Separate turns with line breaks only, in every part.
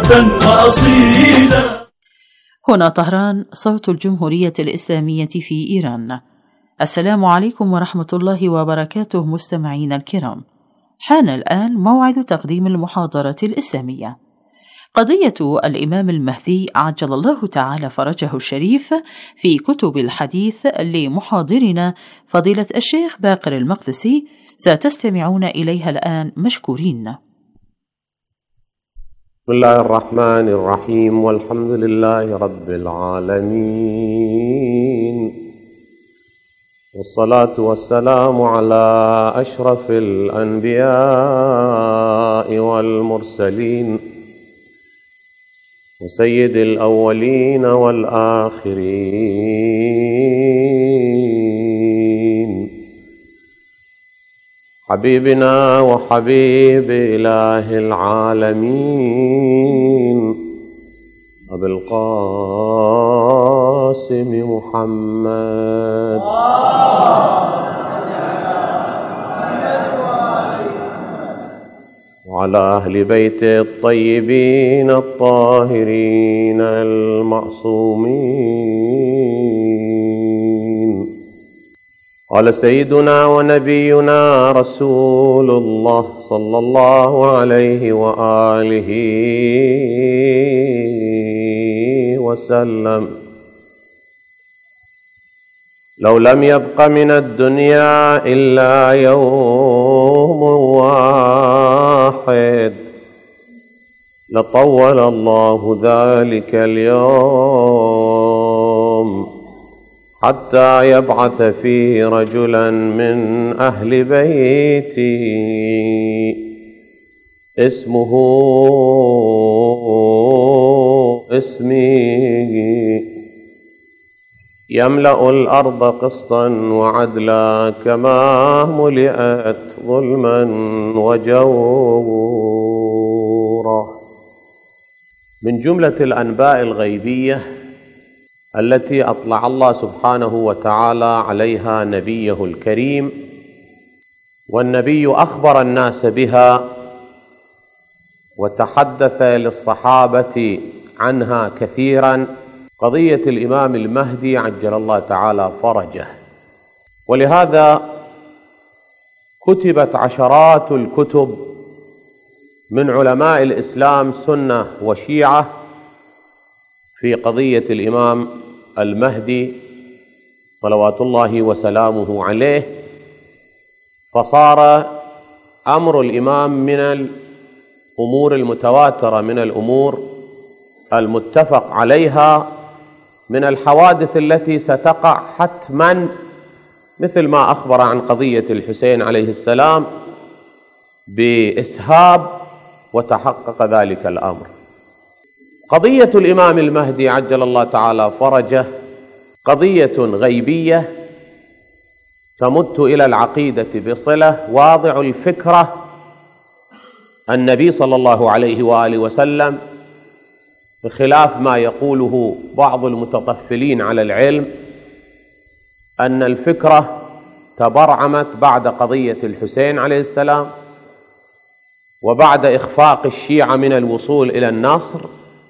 وأصيلا.
هنا طهران، صوت الجمهورية الإسلامية في إيران. السلام عليكم ورحمة الله وبركاته مستمعين الكرام. حان الآن موعد تقديم المحاضرة الإسلامية. قضية الإمام المهدي عجل الله تعالى فرجه الشريف في كتب الحديث لمحاضرنا فضيلة الشيخ باقر المقدسي، ستستمعون إليها الآن مشكورين.
بسم الله الرحمن الرحيم، والحمد لله رب العالمين، والصلاة والسلام على أشرف الأنبياء والمرسلين وسيد الأولين والآخرين، حبيبنا وحبيب إله العالمين أبي القاسم محمد وعلى أهل بيته الطيبين الطاهرين المعصومين. قال سيدنا ونبينا رسول الله صلى الله عليه وآله وسلم: لو لم يبق من الدنيا إلا يوم واحد لطول الله ذلك اليوم حتى يبعث فيه رجلا من أهل بيتي اسمه اسمي، يملأ الأرض قسطا وعدلا كما ملئت ظلما وجورا. من جملة الأنباء الغيبية التي أطلع الله سبحانه وتعالى عليها نبيه الكريم، والنبي أخبر الناس بها وتحدث للصحابة عنها كثيرا، قضية الإمام المهدي عجل الله تعالى فرجه. ولهذا كتبت عشرات الكتب من علماء الإسلام سنة وشيعة في قضية الإمام المهدي صلوات الله وسلامه عليه، فصار أمر الإمام من الأمور المتواترة، من الأمور المتفق عليها، من الحوادث التي ستقع حتما، مثل ما أخبر عن قضية الحسين عليه السلام بإسهاب وتحقق ذلك الأمر. قضية الإمام المهدي عجل الله تعالى فرجه قضية غيبية تمت إلى العقيدة بصلة. واضع الفكرة النبي صلى الله عليه وآله وسلم، بخلاف ما يقوله بعض المتطفلين على العلم أن الفكرة تبرعمت بعد قضية الحسين عليه السلام وبعد إخفاق الشيعة من الوصول إلى النصر،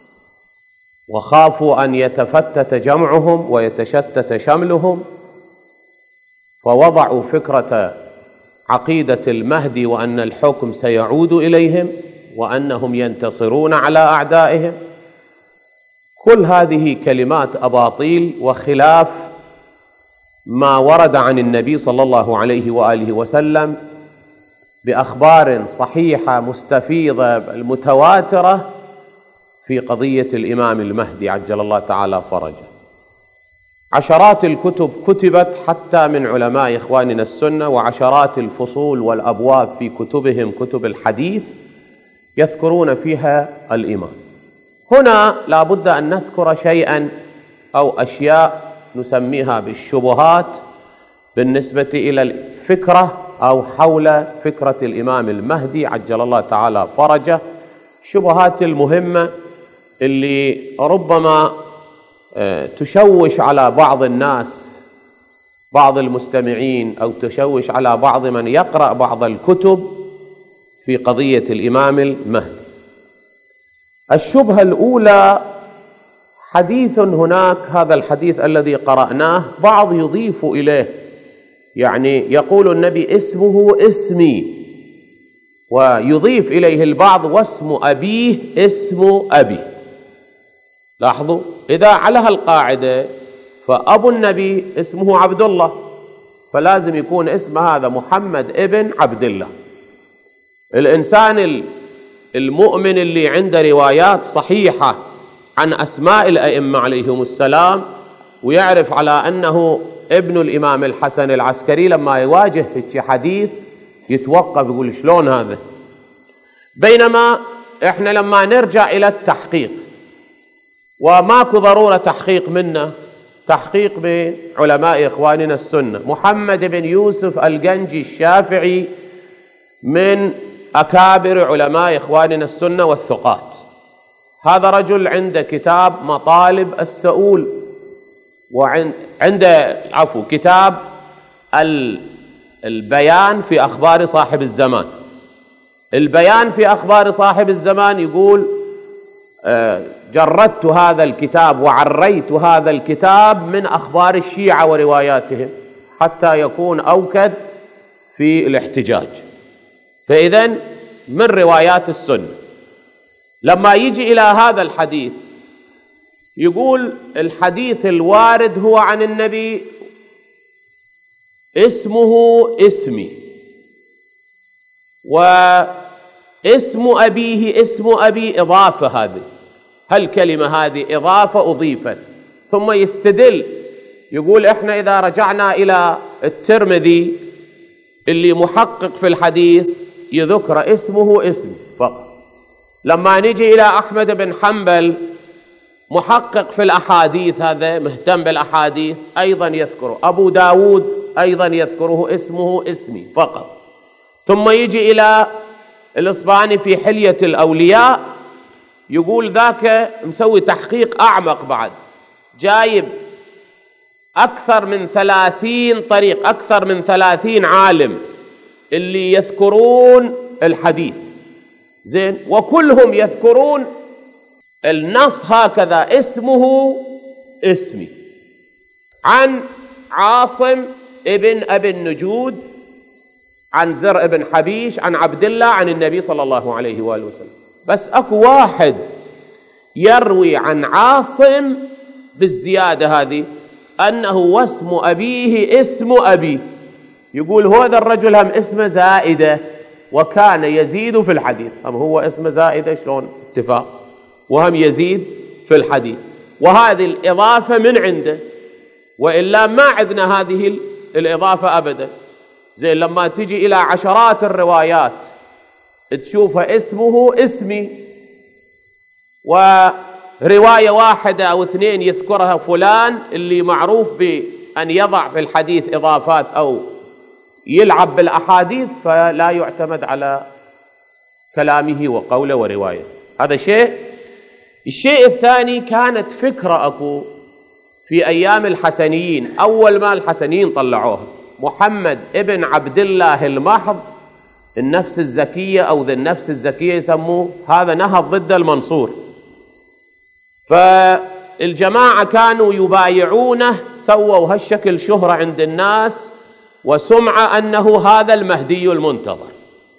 وخافوا أن يتفتت جمعهم ويتشتت شملهم، فوضعوا فكرة عقيدة المهدي وأن الحكم سيعود إليهم وأنهم ينتصرون على أعدائهم. كل هذه كلمات أباطيل وخلاف ما ورد عن النبي صلى الله عليه وآله وسلم بأخبار صحيحة مستفيضة المتواترة في قضية الإمام المهدي عجل الله تعالى فرجه. عشرات الكتب كتبت حتى من علماء إخواننا السنة، وعشرات الفصول والأبواب في كتبهم كتب الحديث يذكرون فيها الإمام. هنا لا بد أن نذكر شيئا أو أشياء نسميها بالشبهات بالنسبة إلى الفكرة أو حول فكرة الإمام المهدي عجل الله تعالى فرجه. الشبهات المهمة اللي ربما تشوش على بعض الناس، بعض المستمعين، أو تشوش على بعض من يقرأ بعض الكتب في قضية الإمام المهدي. الشبهة الأولى حديث هناك، هذا الحديث الذي قرأناه بعض يضيف إليه، يعني يقول النبي اسمه اسمي، ويضيف إليه البعض واسم أبيه اسم أبي. لاحظوا، إذا على هالقاعدة فأبو النبي اسمه عبد الله، فلازم يكون اسم هذا محمد ابن عبد الله. الإنسان المؤمن اللي عنده روايات صحيحة عن أسماء الأئمة عليهم السلام، ويعرف على أنه ابن الإمام الحسن العسكري، لما يواجه في حديث يتوقف يقول شلون هذا. بينما إحنا لما نرجع إلى التحقيق، وماكو ضرورة تحقيق منا، تحقيق بين علماء إخواننا السنة. محمد بن يوسف القنجي الشافعي من أكابر علماء إخواننا السنة والثقات، هذا رجل عنده كتاب مطالب السؤول، وعنده كتاب البيان في أخبار صاحب الزمان. البيان في أخبار صاحب الزمان يقول جردت هذا الكتاب وعريت هذا الكتاب من أخبار الشيعة ورواياتهم حتى يكون أوكد في الاحتجاج. فإذن من روايات السنة لما يجي إلى هذا الحديث يقول الحديث الوارد هو عن النبي اسمه اسمي، واسم أبيه اسم أبي إضافة، هذه هالكلمة هذه إضافة أضيفت. ثم يستدل يقول إحنا إذا رجعنا إلى الترمذي اللي محقق في الحديث يذكر اسمه اسمي فقط. لما نجي إلى أحمد بن حنبل محقق في الأحاديث، هذا مهتم بالأحاديث، أيضا يذكره. أبو داود أيضا يذكره اسمه اسمي فقط. ثم يجي إلى الإصبهاني في حلية الأولياء يقول ذاك مسوي تحقيق أعمق بعد، جايب أكثر من 30 طريق، أكثر من 30 عالم اللي يذكرون الحديث زين، وكلهم يذكرون النص هكذا اسمه اسمي، عن عاصم ابن أبي النجود، عن زرع بن حبيش، عن عبد الله، عن النبي صلى الله عليه وآله وسلم. بس أكو واحد يروي عن عاصم بالزيادة هذه أنه واسم أبيه اسم أبي، يقول هذا الرجل هم اسمه زائدة وكان يزيد في الحديث. هم هو اسمه زائدة شلون اتفاق، وهم يزيد في الحديث، وهذه الإضافة من عنده، وإلا ما عندنا هذه الإضافة أبدا. زي لما تجي إلى عشرات الروايات تشوفها اسمه اسمي، ورواية واحدة أو اثنين يذكرها فلان اللي معروف بأن يضع في الحديث إضافات أو يلعب بالأحاديث، فلا يعتمد على كلامه وقوله ورواية. هذا شيء. الشيء الثاني، كانت فكرة أكو في أيام الحسنيين، أول ما الحسنيين طلعوها، محمد ابن عبد الله المحض النفس الزكية أو ذي النفس الزكية يسموه، هذا نهض ضد المنصور. فالجماعة كانوا يبايعونه، سووا هالشكل شهرة عند الناس وسمعة أنه هذا المهدي المنتظر،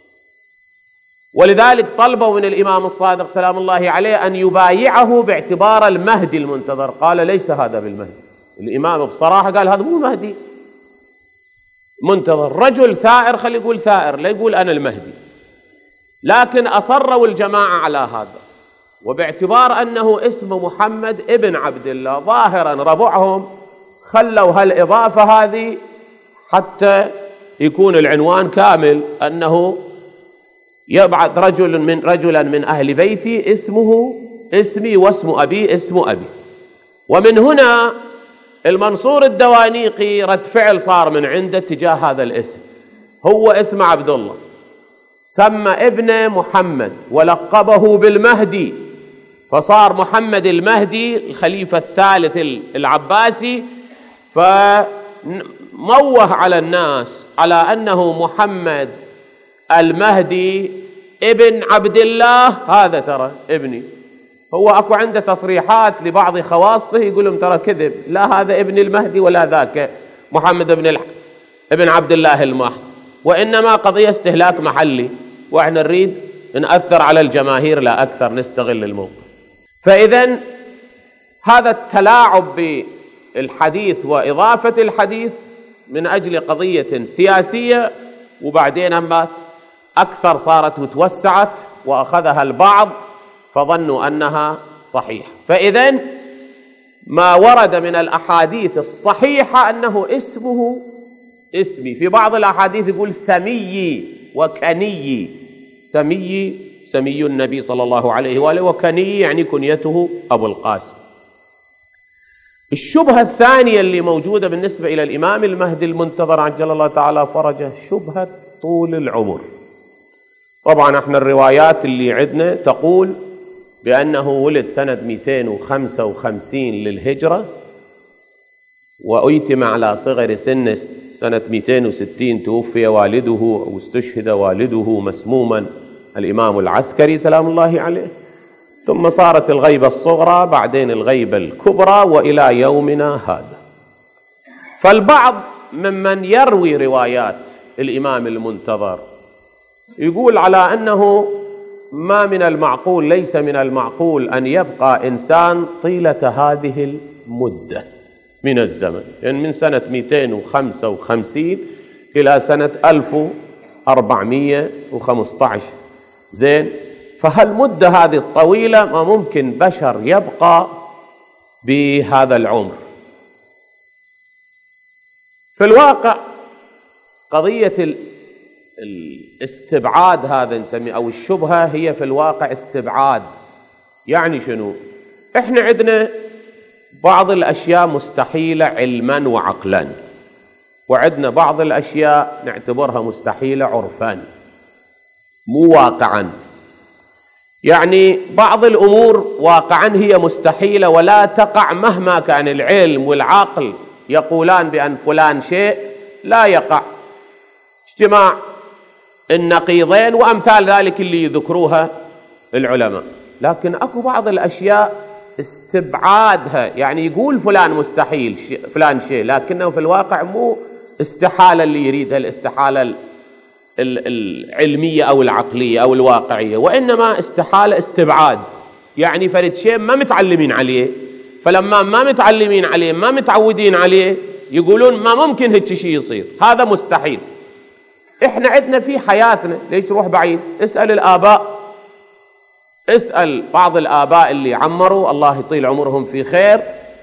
ولذلك طلبوا من الإمام الصادق سلام الله عليه أن يبايعه باعتبار المهدي المنتظر. قال ليس هذا بالمهدي. الإمام بصراحة قال هذا مو مهدي منتظر، رجل ثائر، خلي يقول ثائر، لا يقول أنا المهدي. لكن أصروا الجماعة على هذا، وباعتبار أنه اسم محمد ابن عبد الله ظاهرا ربعهم خلوا هالإضافة هذه حتى يكون العنوان كامل، أنه يبعث رجلا من أهل بيتي اسمه اسمي واسم أبي اسم أبي. ومن هنا المنصور الدوانيقي رد فعل صار من عنده تجاه هذا الاسم. هو اسم عبد الله، سمى ابنه محمد ولقبه بالمهدي، فصار محمد المهدي الخليفة الثالث العباسي، فموه على الناس على أنه محمد المهدي ابن عبد الله، هذا ترى ابني، هو أكو عنده تصريحات لبعض خواصه يقول لهم ترى كذب، لا هذا ابن المهدي ولا ذاك محمد ابن عبد الله المهدي، وإنما قضية استهلاك محلي، وإحنا نريد نأثر على الجماهير لا أكثر، نستغل الموقف. فإذا هذا التلاعب بالحديث وإضافة الحديث من أجل قضية سياسية، وبعدين أما أكثر صارت وتوسعت وأخذها البعض فظنوا أنها صحيحة. فإذا ما ورد من الأحاديث الصحيحة أنه اسمه اسمي، في بعض الأحاديث يقول سمي وكني، سمي النبي صلى الله عليه وآله، وكني يعني كنيته أبو القاسم. الشبهة الثانية اللي موجودة بالنسبة إلى الإمام المهدي المنتظر عجل الله تعالى فرجه شبهة طول العمر. طبعا احنا الروايات اللي عندنا تقول بأنه ولد سنة 255 للهجرة، وأيتم على صغر سن سنة 260 توفي والده أو استشهد والده مسموما الإمام العسكري سلام الله عليه، ثم صارت الغيبة الصغرى بعدين الغيبة الكبرى وإلى يومنا هذا. فالبعض ممن يروي روايات الإمام المنتظر يقول على أنه ما من المعقول، ليس من المعقول أن يبقى إنسان طيلة هذه المدة من الزمن، يعني من سنة 255 إلى سنة 1415. زين، فهالمدة هذه الطويلة ما ممكن بشر يبقى بهذا العمر. في الواقع قضية الاستبعاد هذا نسميه، أو الشبهة هي في الواقع استبعاد. يعني شنو؟ إحنا عندنا بعض الأشياء مستحيلة علما وعقلا، وعندنا بعض الأشياء نعتبرها مستحيلة عرفا مو واقعا. يعني بعض الأمور واقعا هي مستحيلة ولا تقع مهما كان العلم والعقل يقولان بأن فلان شيء لا يقع، اجتماع النقيضين وأمثال ذلك اللي يذكروها العلماء. لكن أكو بعض الأشياء استبعادها، يعني يقول فلان مستحيل فلان شيء، لكنه في الواقع مو استحالة اللي يريدها الاستحالة العلمية أو العقلية أو الواقعية، وإنما استحالة استبعاد. يعني فرد شيء ما متعلمين عليه، فلما ما متعلمين عليه ما متعودين عليه يقولون ما ممكن هيك شيء يصير، هذا مستحيل. إحنا عندنا في حياتنا، ليش تروح بعيد؟ اسأل الآباء، اسأل بعض الآباء اللي عمروا الله يطيل عمرهم في خير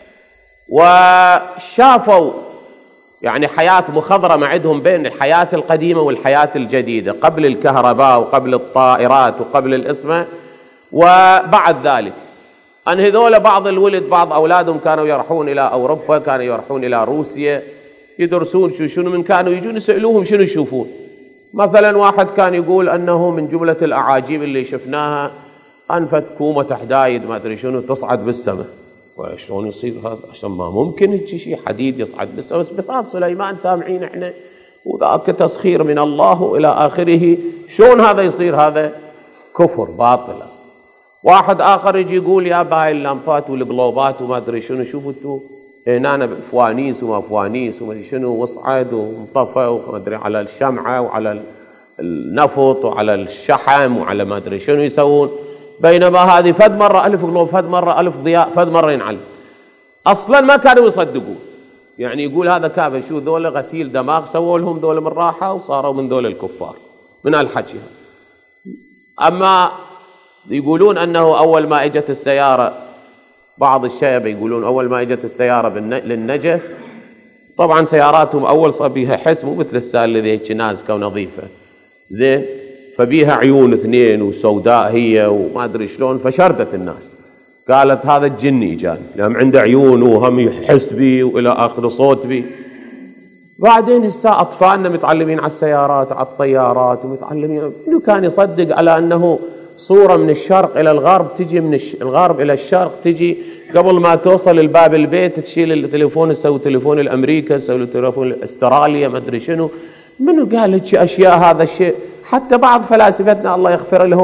وشافوا يعني حياة مخضرمة عندهم بين الحياة القديمة والحياة الجديدة، قبل الكهرباء وقبل الطائرات وقبل الإسمة وبعد ذلك. أن هذول بعض الولد بعض أولادهم كانوا يروحون إلى أوروبا، كانوا يروحون إلى روسيا يدرسون شنو من كانوا يجون يسألوهم شنو يشوفون. مثلا واحد كان يقول أنه من جملة الأعاجيب اللي شفناها أنفت كومة حدايد ما أدري شنو تصعد بالسماء. وشلون يصير هذا؟ عشان ما ممكن هيك شيء حديد يصعد بالسماء، بس هذا سليمان سامعين احنا وذاك تسخير من الله والى اخره. شلون هذا يصير؟ هذا كفر باطل اصلا. واحد اخر يجي يقول يا باي اللامبات والقلوبات وما ادري شنو، شوفوا انتم هنا فوانيس وما فوانيس وما ادري شنو، وصعد وانطفى وما ادري على الشمعه وعلى النفط وعلى الشحم وعلى ما ادري شنو يسوون، بينما هذه فد مرة ألف قلوب، فد مرة ألف ضياء، فد مرة ينعل. أصلا ما كانوا يصدقون، يعني يقول هذا كافر، شو ذول غسيل دماغ سووا لهم ذول من راحة وصاروا من ذول الكفار من الحكي. أما يقولون أنه أول ما اجت السيارة، بعض الشيبة يقولون أول ما اجت السيارة للنجف، طبعا سياراتهم أول صار بيها حس مو مثل السائل الذي هيك نازكة ونظيفة زين، فبيها عيون اثنين وسوداء هي وما أدري شلون، فشردت الناس، قالت هذا الجني جاني لأن عنده عيون وهم يحس بي وإلى آخر صوت بي. بعدين هسه أطفالنا متعلمين على السيارات على الطيارات ومتعلمين، إنه كان يصدق على أنه صورة من الشرق إلى الغرب تجي، من الغرب إلى الشرق تجي، قبل ما توصل الباب البيت تشيل التليفون تسوي تليفون الأمريكا تسوي تليفون الأستراليا ما أدري شنو. منو قال هيك أشياء؟ هذا الشيء حتى بعض فلاسفتنا الله يغفر لهم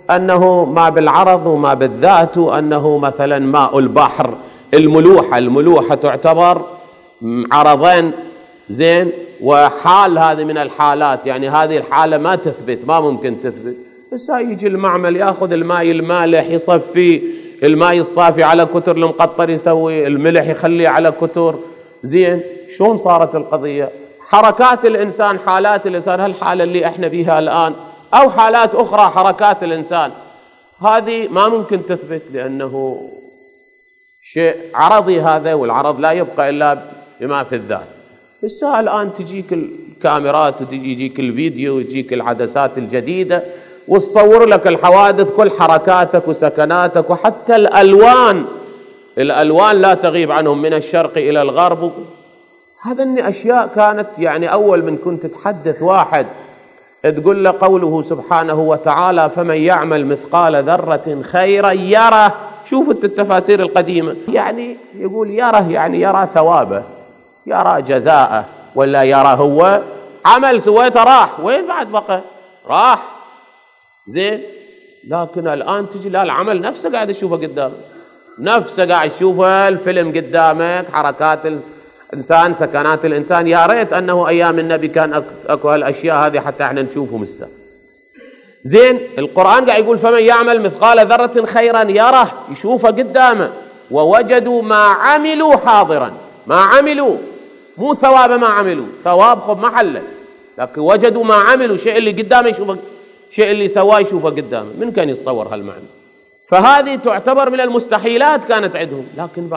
أنه ما بالعرض وما بالذات، وأنه مثلا ماء البحر الملوحة تعتبر عرضين زين، وحال هذه من الحالات، يعني هذه الحالة ما تثبت، ما ممكن تثبت. بس يجي المعمل يأخذ الماء المالح يصفي الماء الصافي على كتر، المقطر يسوي الملح يخليه على كتر، زين. شلون صارت القضية؟ حركات الإنسان، حالات الإنسان، هالحالة اللي احنا بيها الآن أو حالات أخرى حركات الإنسان، هذه ما ممكن تثبت، لأنه شيء عرضي هذا، والعرض لا يبقى إلا بما في الذات. بس الآن تجيك الكاميرات ويجيك الفيديو ويجيك العدسات الجديدة وتصور لك الحوادث، كل حركاتك وسكناتك، وحتى الألوان لا تغيب عنهم من الشرق إلى الغرب. هذا أشياء كانت يعني أول من كنت تحدث واحد تقول له قوله سبحانه وتعالى فمن يعمل مثقال ذرة خيرا يره. شوفوا التفاسير القديمة، يعني يقول يره يعني يرى ثوابه، يرى جزاءه، ولا يرى هو عمل سويته راح، وين بعد بقى؟ راح، زين. لكن الآن تجي لا، العمل نفسه قاعد تشوفه قدامك، نفسه قاعد تشوفه، الفيلم قدامك، حركات الإنسان، سكنات الإنسان. يا ريت أنه أيام النبي كان أكو هالأشياء هذه حتى احنا نشوفهم السا. زين. القرآن قاعد يقول فمن يعمل مثقال ذرة خيرا يره، يشوفه قدامه، ووجدوا ما عملوا حاضرا. ما عملوا مو ثواب ما عملوا، ثواب خب محله، لكن وجدوا ما عملوا، شيء اللي قدامه يشوفه، شيء اللي سواه يشوفه قدامه. من كان يتصور هالمعنى؟ فهذه تعتبر من المستحيلات كانت عندهم، لكن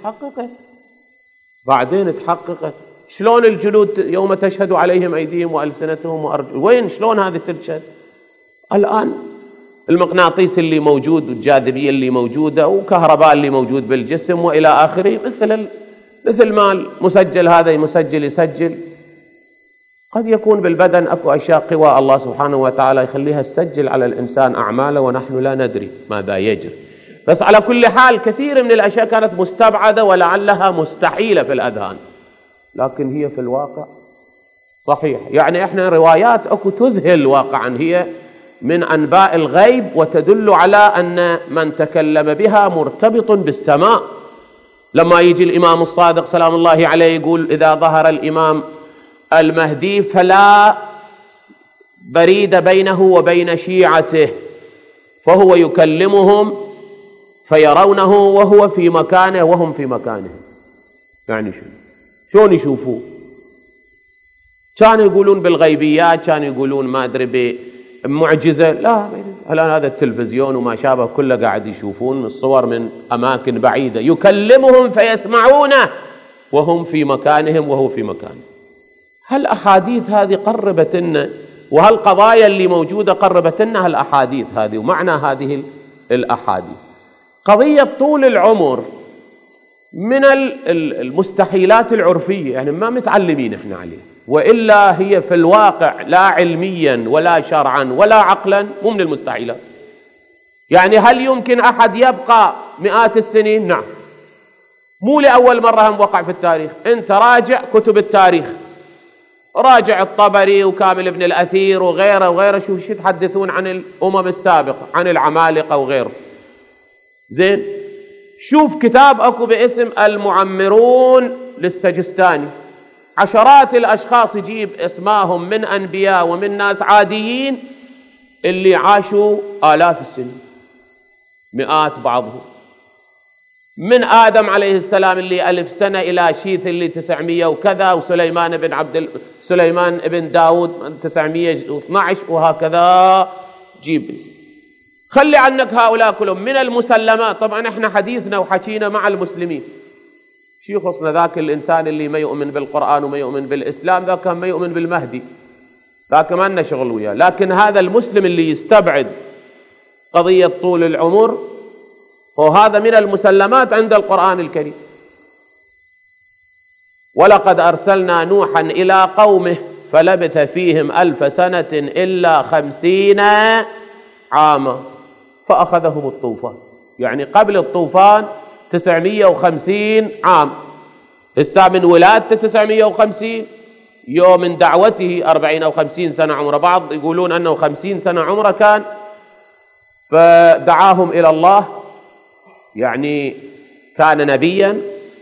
بعدين تحققت. شلون الجلود يوم تشهد عليهم أيديهم وألسنتهم وأرجلهم، وين شلون هذه تشهد؟ الآن المغناطيس اللي موجود والجاذبية اللي موجودة وكهرباء اللي موجود بالجسم وإلى آخره، مثل ما المسجل هذا يسجل. قد يكون بالبدن أكو أشياء قوى الله سبحانه وتعالى يخليها تسجل على الإنسان أعماله ونحن لا ندري ماذا يجري. بس على كل حال كثير من الأشياء كانت مستبعدة ولعلها مستحيلة في الأذهان، لكن هي في الواقع صحيح. يعني احنا روايات أكو تذهل واقعا، هي من أنباء الغيب، وتدل على أن من تكلم بها مرتبط بالسماء. لما يجي الإمام الصادق سلام الله عليه يقول إذا ظهر الإمام المهدي فلا بريد بينه وبين شيعته، فهو يكلمهم فيرونه وهو في مكانه وهم في مكانه. يعني شلون يشوفوه؟ كانوا يقولون بالغيبيات، كانوا يقولون ما أدري بمعجزة، لا. الآن هذا التلفزيون وما شابه كله قاعد يشوفون الصور من أماكن بعيدة، يكلمهم فيسمعونه وهم في مكانهم وهو في مكانه. هالأحاديث هذه قربت لنا، وهالقضايا اللي موجودة قربت لنا هالأحاديث هذه. ومعنى هذه الأحاديث قضية طول العمر من المستحيلات العرفية، يعني ما متعلمين احنا عليه، وإلا هي في الواقع لا علميا ولا شرعا ولا عقلا مو من المستحيلات. يعني هل يمكن أحد يبقى مئات السنين؟ نعم، مو لأول مرة هم وقع في التاريخ. انت راجع كتب التاريخ، راجع الطبري وكامل ابن الأثير وغيره شوف شو يتحدثون عن الأمم السابقة، عن العمالقة وغيره. زين، شوف كتاب أكو باسم المعمرون للسجستاني، عشرات الأشخاص يجيب اسماهم من أنبياء ومن ناس عاديين اللي عاشوا آلاف السنين، مئات بعضهم، من آدم عليه السلام اللي 1000 سنة إلى شيث اللي 900 وكذا، وسليمان ابن داود 912، وهكذا. جيب خلي عنك هؤلاء كلهم من المسلمات. طبعا احنا حديثنا وحكينا مع المسلمين، شو يخصنا ذاك الإنسان اللي ما يؤمن بالقرآن وما يؤمن بالإسلام، ذاك ما يؤمن بالمهدي، ذاك ما لنا شغل وياه. لكن هذا المسلم اللي يستبعد قضية طول العمر، وهذا من المسلمات عند القرآن الكريم. ولقد أرسلنا نوحا إلى قومه فلبث فيهم 1000 سنة إلا 50 عاما فأخذهم الطوفان. يعني قبل الطوفان 950 عام، لسه من ولادته 950 يوم، من دعوته 40 أو 50 سنة عمره، بعض يقولون أنه 50 سنة عمره كان. فدعاهم إلى الله، يعني كان نبيا.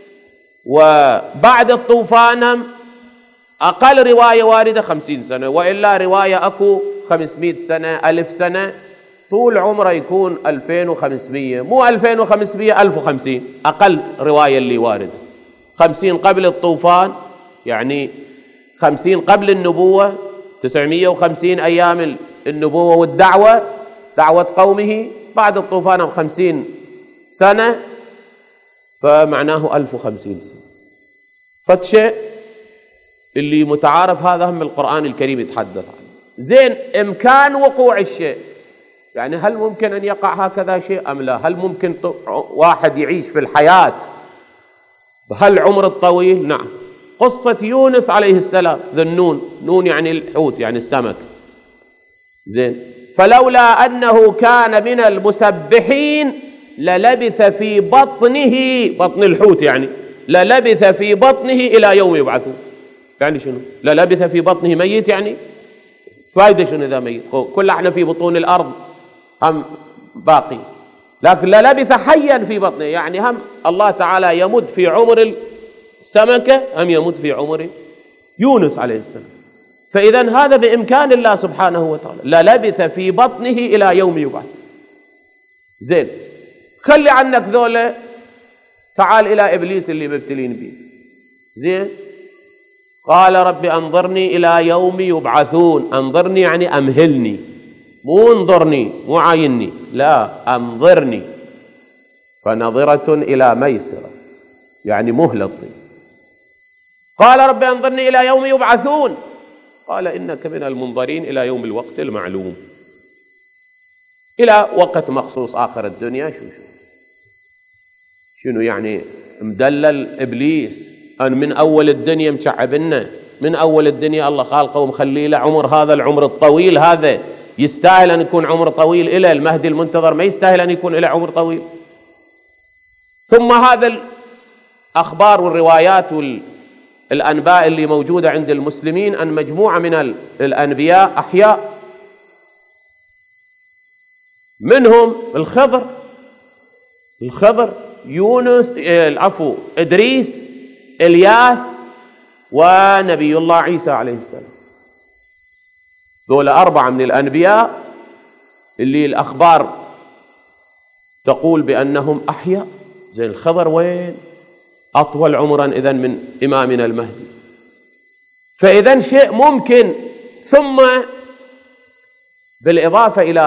وبعد الطوفان أقل رواية واردة 50 سنة، وإلا رواية أكو 500 سنة 1000 سنة، طول عمره يكون 2500، مو 2500 1050 أقل رواية اللي واردة. 50 قبل الطوفان، يعني 50 قبل النبوة، 950 أيام النبوة والدعوة، دعوة قومه. بعد الطوفان 50 سنة، فمعناه 1050 سنة. فالشيء اللي متعارف هذا هم القرآن الكريم يتحدث عنه. زين، إمكان وقوع الشيء، يعني هل ممكن أن يقع هكذا شيء أم لا؟ هل ممكن واحد يعيش في الحياة بهالعمر الطويل؟ نعم. قصة يونس عليه السلام، ذا النون، نون يعني الحوت يعني السمك. زين، فلولا أنه كان من المسبحين للبث في بطنه، بطن الحوت يعني للبث في بطنه إلى يوم يبعثون. يعني شنو؟ للبث في بطنه ميت، يعني فايدة شنو إذا ميت؟ كل احنا في بطون الأرض هم باقي، لكن للبث حيا في بطنه، يعني هم الله تعالى يمد في عمر السمكة، هم يمد في عمر يونس عليه السلام. فإذا هذا بإمكان الله سبحانه وتعالى، للبث في بطنه إلى يوم يبعث. زين، خلي عنك ذولا، تعال إلى إبليس اللي مبتلين به. زين، قال رب أنظرني إلى يوم يبعثون. أنظرني يعني أمهلني، مو انظرني، مو عايني، لا، أنظرني. فنظرة إلى ميسرة، يعني مهلة. قال رب أنظرني إلى يوم يبعثون، قال إنك من المنظرين إلى يوم الوقت المعلوم، إلى وقت مخصوص آخر الدنيا. شنو يعني مدلل إبليس أن من أول الدنيا مشعبنا، من أول الدنيا الله خالقه ومخلي له عمر، هذا العمر الطويل هذا يستاهل أن يكون عمر طويل. إلى المهدي المنتظر ما يستاهل أن يكون له عمر طويل. ثم هذا الأخبار والروايات والأنباء اللي موجودة عند المسلمين أن مجموعة من الأنبياء أحياء، منهم الخضر، يونس، العفو، إدريس، إلياس، ونبي الله عيسى عليه السلام. دول 4 من الأنبياء اللي الأخبار تقول بأنهم أحياء. زين، الخضر وين؟ أطول عمرا إذن من إمامنا المهدي. فإذن شيء ممكن. ثم بالإضافة إلى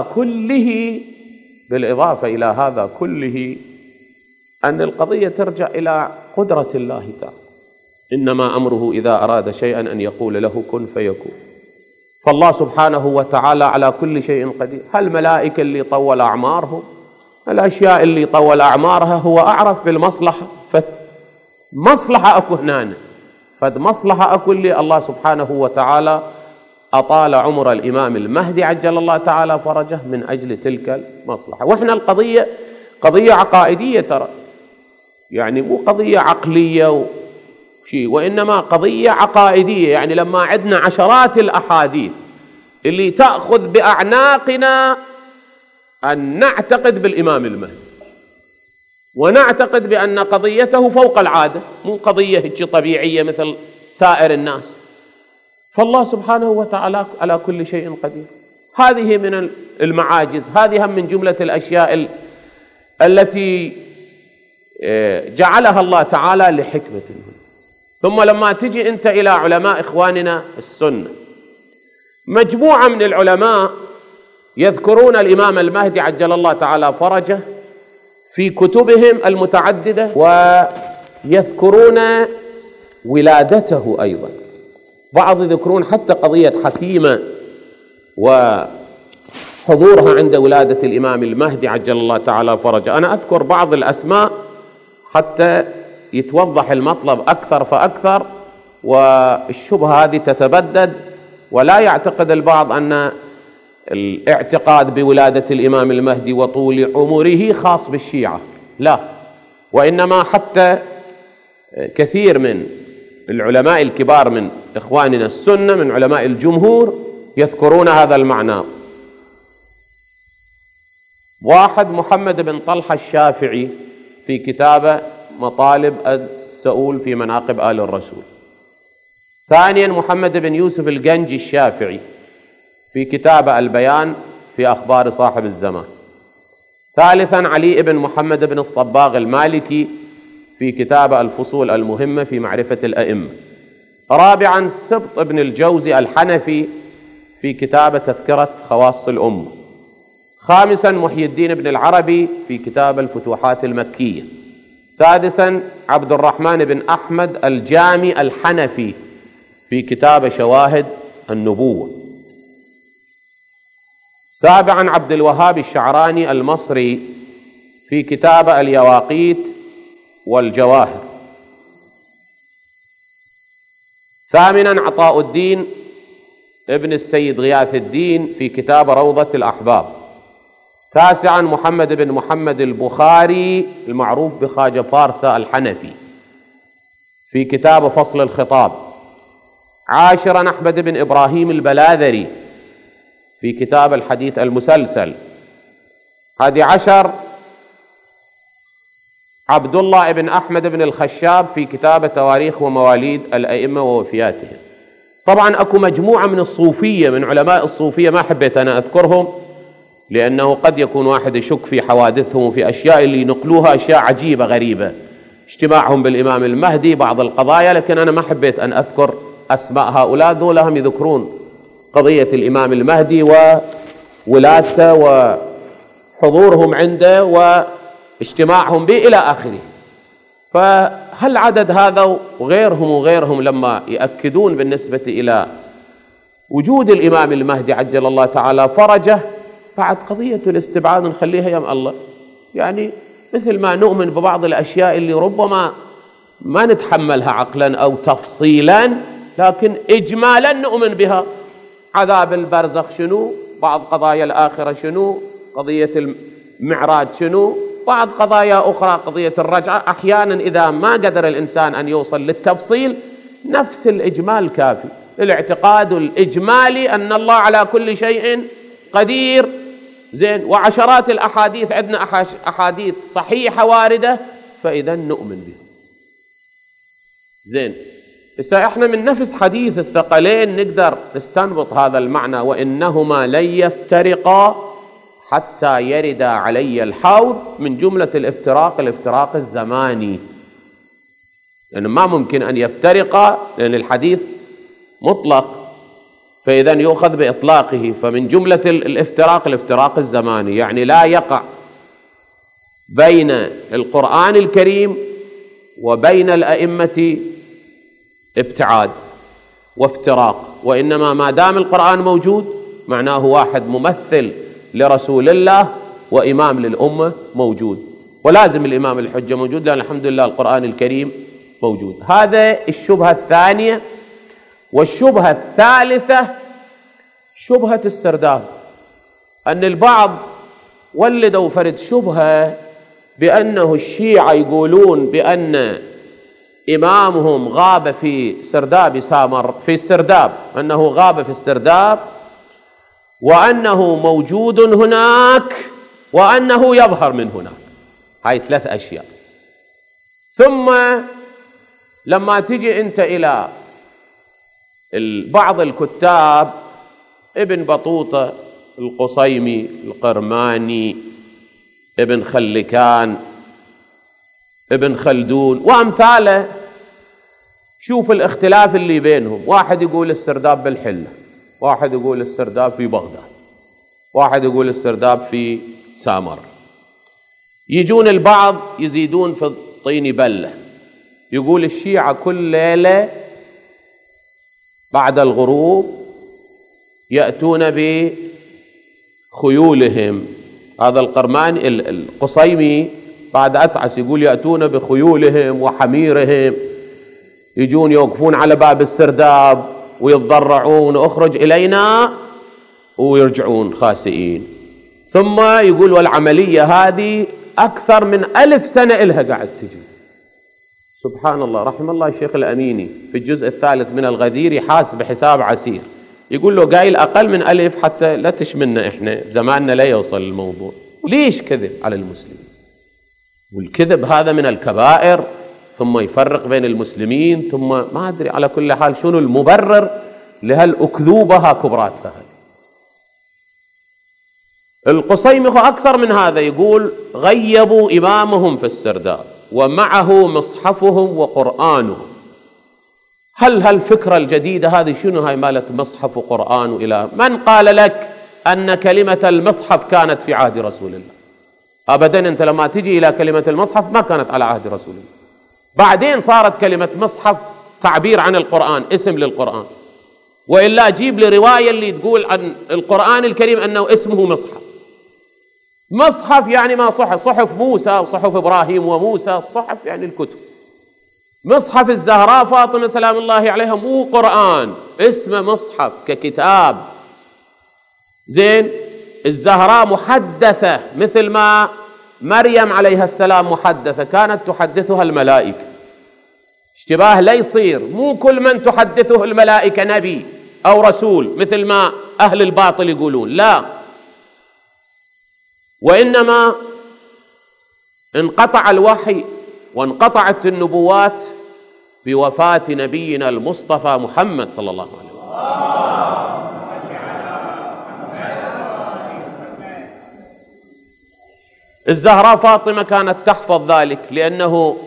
هذا كله أن القضية ترجع إلى قدرة الله تعالى. إنما أمره إذا أراد شيئا أن يقول له كن فيكون. فالله سبحانه وتعالى على كل شيء قدير. هالملائكة اللي طول أعمارهم، الأشياء اللي طول أعمارها هو أعرف بالمصلحة. فمصلحة أكو هنا، فمصلحة أكو اللي الله سبحانه وتعالى أطال عمر الإمام المهدي عجل الله تعالى فرجه من أجل تلك المصلحة. وإحنا القضية قضية عقائدية ترى، يعني مو قضية عقلية شيء، وإنما قضية عقائدية. يعني لما عندنا عشرات الأحاديث اللي تأخذ بأعناقنا أن نعتقد بالإمام المهدي، ونعتقد بأن قضيته فوق العادة، مو قضية هيك طبيعية مثل سائر الناس. فالله سبحانه وتعالى على كل شيء قدير. هذه من المعاجز، هذه من جملة الأشياء التي جعلها الله تعالى لحكمة. ثم لما تجي أنت إلى علماء إخواننا السنة، مجموعة من العلماء يذكرون الإمام المهدي عجل الله تعالى فرجه في كتبهم المتعددة، ويذكرون ولادته أيضا. بعض يذكرون حتى قضية حكيمة وحضورها عند ولادة الإمام المهدي عجل الله تعالى فرجه. أنا أذكر بعض الأسماء حتى يتوضح المطلب أكثر فأكثر، والشبهة هذه تتبدد، ولا يعتقد البعض أن الاعتقاد بولادة الإمام المهدي وطول عمره خاص بالشيعة، لا، وإنما حتى كثير من العلماء الكبار من إخواننا السنة من علماء الجمهور يذكرون هذا المعنى. واحد محمد بن طلحة الشافعي في كتابه مطالب السؤول في مناقب آل الرسول. ثانيا محمد بن يوسف الجنجي الشافعي في كتابه البيان في أخبار صاحب الزمان. ثالثا علي بن محمد بن الصباغ المالكي في كتابه الفصول المهمة في معرفة الأئمة. رابعا سبط بن الجوزي الحنفي في كتابه تذكرة خواص الأمة. خامسا محي الدين بن العربي في كتاب الفتوحات المكية. سادسا عبد الرحمن بن أحمد الجامي الحنفي في كتاب شواهد النبوة. سابعا عبد الوهاب الشعراني المصري في كتاب اليواقيت والجواهر. ثامنا عطاء الدين ابن السيد غياث الدين في كتاب روضة الأحباب. تاسعا محمد بن محمد البخاري المعروف بخواجة فارسة الحنفي في كتاب فصل الخطاب. عاشرا أحمد بن إبراهيم البلاذري في كتاب الحديث المسلسل. 11 عبد الله بن أحمد بن الخشاب في كتاب تواريخ ومواليد الأئمة ووفياتهم. طبعا أكو مجموعة من الصوفية، من علماء الصوفية، ما حبيت أنا أذكرهم لأنه قد يكون واحد يشك في حوادثهم وفي أشياء اللي ينقلوها أشياء عجيبة غريبة، اجتماعهم بالإمام المهدي، بعض القضايا، لكن أنا ما حبيت أن أذكر أسماء هؤلاء. دولهم يذكرون قضية الإمام المهدي وولادته وحضورهم عنده واجتماعهم به إلى آخره. فهل عدد هذا وغيرهم لما يأكدون بالنسبة إلى وجود الإمام المهدي عجل الله تعالى فرجه، بعد قضية الاستبعاد نخليها يم الله، يعني مثل ما نؤمن ببعض الأشياء اللي ربما ما نتحملها عقلا أو تفصيلا لكن إجمالا نؤمن بها. عذاب البرزخ شنو، بعض قضايا الآخرة شنو، قضية المعراج شنو، بعض قضايا أخرى، قضية الرجعة. أحيانا إذا ما قدر الإنسان أن يوصل للتفصيل نفس الإجمال كافي. الاعتقاد الإجمالي أن الله على كل شيء قدير، زين، وعشرات الأحاديث، عندنا أحاديث صحيحة واردة، فإذا نؤمن بها. زين، إذا إحنا من نفس حديث الثقلين نقدر نستنبط هذا المعنى، وإنهما لن يفترقا حتى يرد علي الحوض، من جملة الافتراق الزماني، لأن ما ممكن أن يفترقا لأن الحديث مطلق، فإذا يؤخذ بإطلاقه. فمن جملة الافتراق الزماني، يعني لا يقع بين القرآن الكريم وبين الأئمة ابتعاد وافتراق، وإنما ما دام القرآن موجود معناه واحد ممثل لرسول الله وإمام للأمة موجود، ولازم الإمام الحجة موجود، لأن الحمد لله القرآن الكريم موجود. هذا الشبهة الثانية. والشبهة الثالثة شبهة السرداب، أن البعض ولدوا فرد شبهة بأنه الشيعة يقولون بأن إمامهم غاب في سرداب سامر، في السرداب، أنه غاب في السرداب، وأنه موجود هناك، وأنه يظهر من هناك. هاي 3 أشياء. ثم لما تجي أنت إلى بعض الكتاب، ابن بطوطة، القصيمي، القرماني، ابن خلكان، ابن خلدون وأمثاله، شوف الاختلاف اللي بينهم. واحد يقول السرداب بالحلة، واحد يقول السرداب في بغداد، واحد يقول السرداب في سامر. يجون البعض يزيدون في الطين بلة، يقول الشيعة كل ليلة بعد الغروب يأتون بخيولهم. هذا القرماني القصيمي بعد أتعس يقول يأتون بخيولهم وحميرهم، يجون يوقفون على باب السرداب ويتضرعون اخرج إلينا، ويرجعون خاسئين. ثم يقول والعملية هذه أكثر من 1000 سنة إلها قاعد تجي. سبحان الله، رحم الله الشيخ الأميني في الجزء الثالث من الغدير يحاسب حساب عسير، يقول له قايل أقل من 1000 حتى لا تشملنا إحنا زماننا لا يوصل الموضوع. ليش كذب على المسلمين؟ والكذب هذا من الكبائر، ثم يفرق بين المسلمين، ثم ما أدري على كل حال شنو المبرر لهالأكذوبة كبراتها. القصيمخ أكثر من هذا، يقول غيبوا إمامهم في السرداب ومعه مصحفهم وقرآنهم. هل هالفكرة الجديدة هذه شنو هاي مالت مصحف وقرآن وإله؟ من قال لك أن كلمة المصحف كانت في عهد رسول الله؟ أبدا. أنت لما تجي إلى كلمة المصحف ما كانت على عهد رسول الله، بعدين صارت كلمة مصحف تعبير عن القرآن، اسم للقرآن. وإلا جيب لي رواية اللي تقول عن القرآن الكريم أنه اسمه مصحف. مصحف يعني ما صحف موسى وصحف إبراهيم وموسى، الصحف يعني الكتب. مصحف الزهراء فاطمة سلام الله عليها مو قرآن، اسمه مصحف ككتاب. زين، الزهراء محدثة مثل ما مريم عليها السلام محدثة، كانت تحدثها الملائكة. اشتباه لا يصير، مو كل من تحدثه الملائكة نبي أو رسول مثل ما أهل الباطل يقولون، لا. وإنما انقطع الوحي وانقطعت النبوات بوفاة نبينا المصطفى محمد صلى الله عليه وسلم. الزهراء فاطمة كانت تحفظ ذلك، لأنه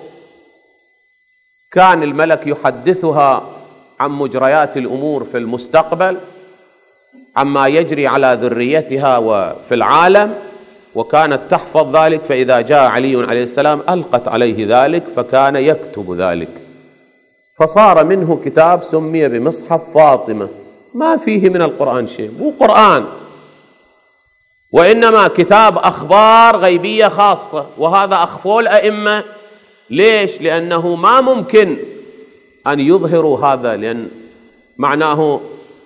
كان الملك يحدثها عن مجريات الأمور في المستقبل، عما يجري على ذريتها وفي العالم، وكانت تحفظ ذلك. فإذا جاء علي عليه السلام ألقت عليه ذلك، فكان يكتب ذلك، فصار منه كتاب سمي بمصحف فاطمة، ما فيه من القرآن شيء، مو قرآن، وإنما كتاب أخبار غيبية خاصة. وهذا أخفوا الأئمة. ليش؟ لأنه ما ممكن أن يظهروا هذا، لأن معناه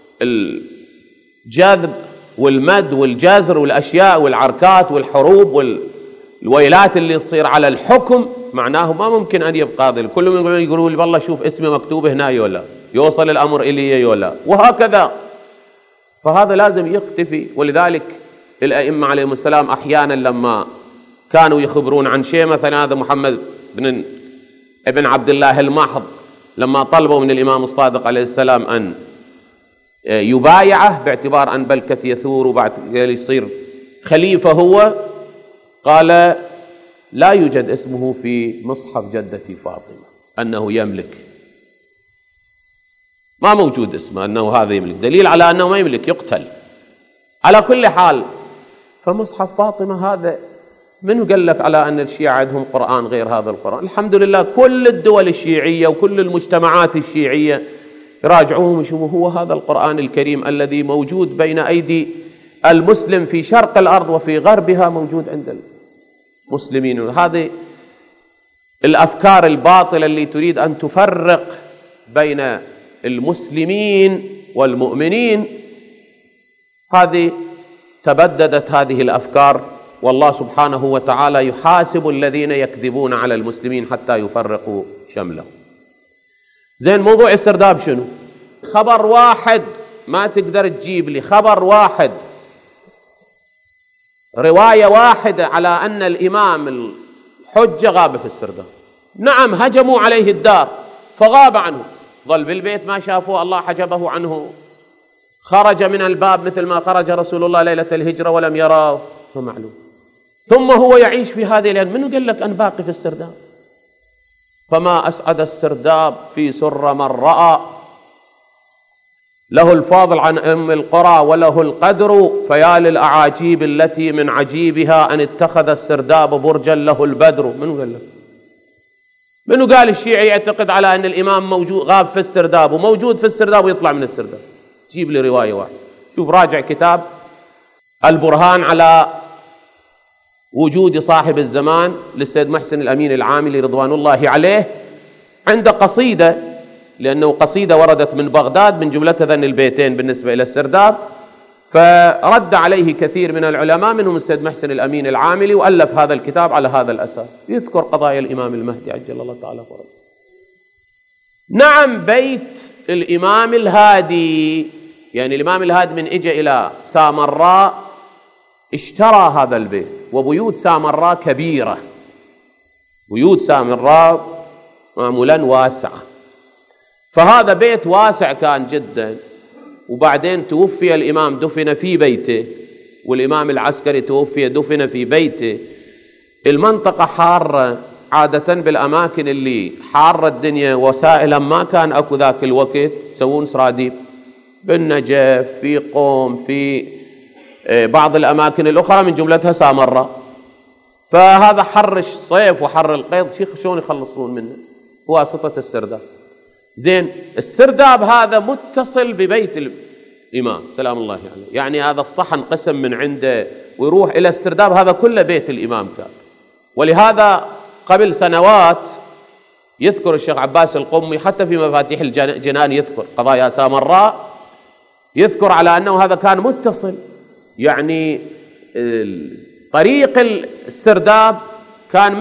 الجذب والمد والجزر والأشياء والعركات والحروب والويلات اللي تصير على الحكم، معناه ما ممكن أن يبقى هذا. كلهم يقولوا لي والله شوف اسمي مكتوب هنا يولا، يوصل الأمر إلي يولا، وهكذا. فهذا لازم يختفي. ولذلك الأئمة عليهم السلام أحيانا لما كانوا يخبرون عن شيء، مثلا هذا محمد ابن عبد الله الماحض لما طلبوا من الإمام الصادق عليه السلام أن يبايعه باعتبار أن بلكة يثور وبعد يصير خليفة هو، قال لا يوجد اسمه في مصحف جدتي فاطمة أنه يملك، ما موجود اسمه أنه هذا يملك، دليل على أنه ما يملك، يقتل. على كل حال، فمصحف فاطمة هذا منو قال لك على أن الشيعة عندهم قرآن غير هذا القرآن؟ الحمد لله كل الدول الشيعية وكل المجتمعات الشيعية راجعوهم يشوفوا هو هذا القرآن الكريم الذي موجود بين أيدي المسلم في شرق الأرض وفي غربها، موجود عند المسلمين. هذه الأفكار الباطلة اللي تريد أن تفرق بين المسلمين والمؤمنين، هذه تبددت هذه الأفكار، والله سبحانه وتعالى يحاسب الذين يكذبون على المسلمين حتى يفرقوا شملهم. زين، موضوع السرداب شنو؟ خبر واحد، ما تقدر تجيب لي خبر واحد، رواية واحدة على أن الإمام الحجة غاب في السرداب. نعم، هجموا عليه الدار فغاب عنه، ظل بالبيت ما شافوه، الله حجبه عنه، خرج من الباب مثل ما خرج رسول الله ليلة الهجرة ولم يراه، فمعلوم. ثم هو يعيش في هذه الأيام، منو قال لك أن باقي في السرداب؟ فما أسعد السرداب في سر من رأى، له الفضل عن أم القرى وله القدر، فيا للأعاجيب التي من عجيبها أن اتخذ السرداب برجا له البدر. منو قال لك؟ منو قال الشيعي يعتقد على أن الإمام موجود غاب في السرداب وموجود في السرداب ويطلع من السرداب؟ جيب لي رواية واحدة. شوف، راجع كتاب البرهان على وجود صاحب الزمان للسيد محسن الأمين العاملي رضوان الله عليه، عند قصيدة، لأنه قصيدة وردت من بغداد من جملتها ذن البيتين بالنسبة إلى السرداب، فرد عليه كثير من العلماء منهم السيد محسن الأمين العاملي، وألف هذا الكتاب على هذا الأساس، يذكر قضايا الإمام المهدي عجل الله تعالى فرجه. نعم، بيت الإمام الهادي، يعني الإمام الهادي من إجا إلى سامراء اشترى هذا البيت، وبيوت سامراء كبيرة، بيوت سامراء معمولا واسعة، فهذا بيت واسع كان جدا. وبعدين توفي الإمام دفن في بيته، والإمام العسكري توفي دفن في بيته. المنطقة حارة، عادة بالأماكن اللي حارة الدنيا وسائلا ما كان أكو ذاك الوقت يسوون سراديب، بالنجف، في قوم، في بعض الأماكن الأخرى من جملتها سامراء. فهذا حر الصيف وحر القيض شلون يخلصون منه؟ بواسطة السرداب. زين، السرداب هذا متصل ببيت الإمام سلام الله عليه، يعني هذا الصحن قسم من عنده ويروح إلى السرداب، هذا كله بيت الإمام كان. ولهذا قبل سنوات يذكر الشيخ عباس القمي حتى في مفاتيح الجنان، يذكر قضايا سامراء، يذكر على أنه هذا كان متصل، يعني طريق السرداب كان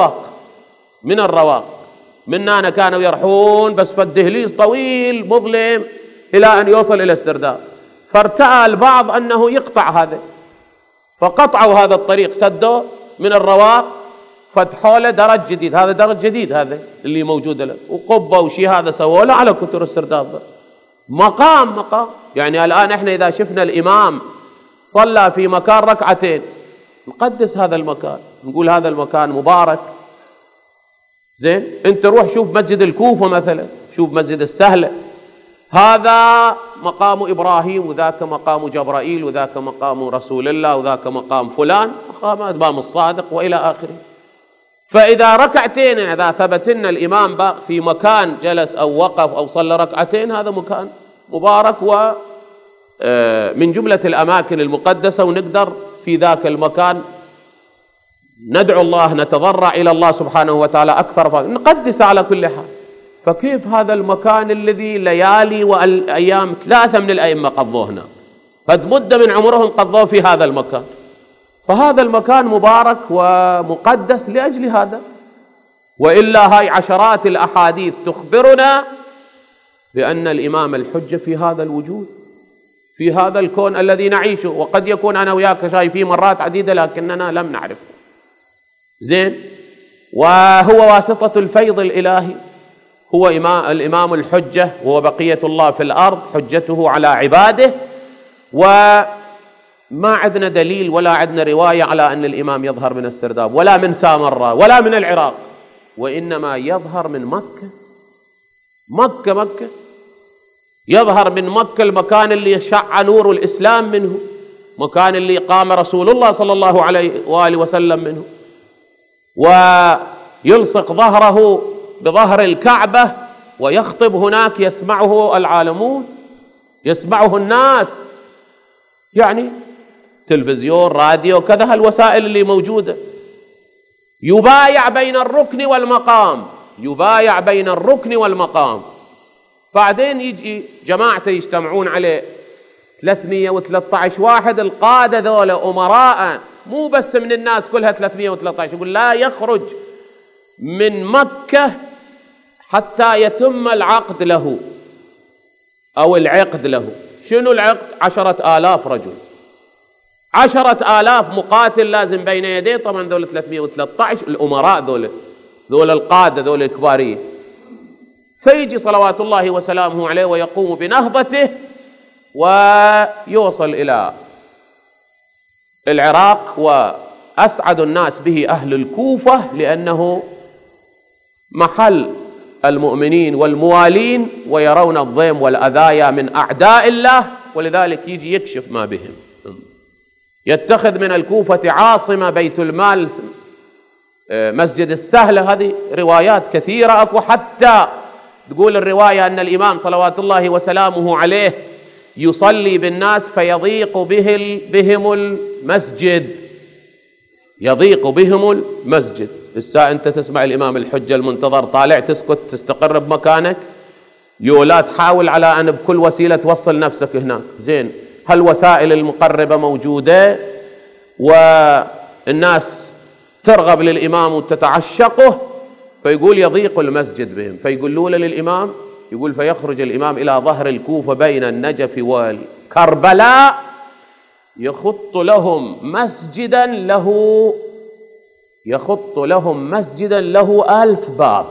من الرواق من هنا كانوا يرحون بس فالدهليز طويل مظلم إلى أن يوصل إلى السرداب. فارتأى البعض أنه يقطع هذا، فقطعوا هذا الطريق، سدوا من الرواق، فتحوا له درج جديد. هذا درج جديد هذا اللي موجود له، وقبة وشي هذا سووا له على كتر السرداب. مقام يعني الآن احنا إذا شفنا الإمام صلى في مكان ركعتين نقدس هذا المكان، نقول هذا المكان مبارك. زين، انت روح شوف مسجد الكوفة مثلا، شوف مسجد السهلة، هذا مقام إبراهيم، وذاك مقام جبرائيل، وذاك مقام رسول الله، وذاك مقام فلان، مقام الإمام الصادق وإلى آخره. فإذا ركعتين، إذا ثبت لنا الإمام في مكان جلس أو وقف أو صلى ركعتين، هذا مكان مبارك ومن جملة الأماكن المقدسة، ونقدر في ذاك المكان ندعو الله، نتضرع إلى الله سبحانه وتعالى أكثر، نقدس على كل حال. فكيف هذا المكان الذي ليالي والأيام 3 من الأئمة قضوه هنا، قد مدة من عمرهم قضوه في هذا المكان، فهذا المكان مبارك ومقدس لأجل هذا. وإلا هاي عشرات الأحاديث تخبرنا بأن الإمام الحجة في هذا الوجود، في هذا الكون الذي نعيشه، وقد يكون أنا وياك شايفين مرات عديدة لكننا لم نعرفه. زين، وهو واسطة الفيض الإلهي، هو الإمام الحجة، وهو بقية الله في الأرض، حجته على عباده. وما عندنا دليل ولا عندنا رواية على أن الإمام يظهر من السرداب ولا من سامراء ولا من العراق، وإنما يظهر من مكة يظهر من مكة، المكان اللي شع نور الإسلام منه، مكان اللي قام رسول الله صلى الله عليه وآله وسلم منه، ويلصق ظهره بظهر الكعبة ويخطب هناك، يسمعه العالمون، يسمعه الناس، يعني تلفزيون، راديو، كذا هالوسائل اللي موجودة. يبايع بين الركن والمقام. بعدين يجي جماعة يجتمعون عليه 313 واحد، القادة ذولا أمراء، مو بس من الناس كلها 313، يقول لا يخرج من مكة حتى يتم العقد له أو العقد له. شنو العقد؟ 10,000 رجل، 10,000 مقاتل لازم بين يديه. طبعا ذول 313 الأمراء، ذول القادة، ذول الكبارية. فيجي صلوات الله وسلامه عليه ويقوم بنهضته ويوصل إلى العراق، وأسعد الناس به أهل الكوفة، لأنه محل المؤمنين والموالين، ويرون الضيم والأذايا من أعداء الله، ولذلك يجي يكشف ما بهم. يتخذ من الكوفة عاصمة، بيت المال، مسجد السهلة. هذه روايات كثيرة أكو، حتى تقول الرواية أن الإمام صلوات الله وسلامه عليه يصلي بالناس فيضيق بهم المسجد، يضيق بهم المسجد. الساعة أنت تسمع الإمام الحجة المنتظر طالع، تسكت تستقر بمكانك، يولا تحاول على أن بكل وسيلة توصل نفسك هناك. زين، هالوسائل المقربة موجودة، والناس ترغب للإمام وتتعشقه، فيقول يضيق المسجد بهم، فيقولون للإمام، يقول فيخرج الإمام إلى ظهر الكوفة بين النجف والكربلاء، يخط لهم مسجدا له 1000 باب.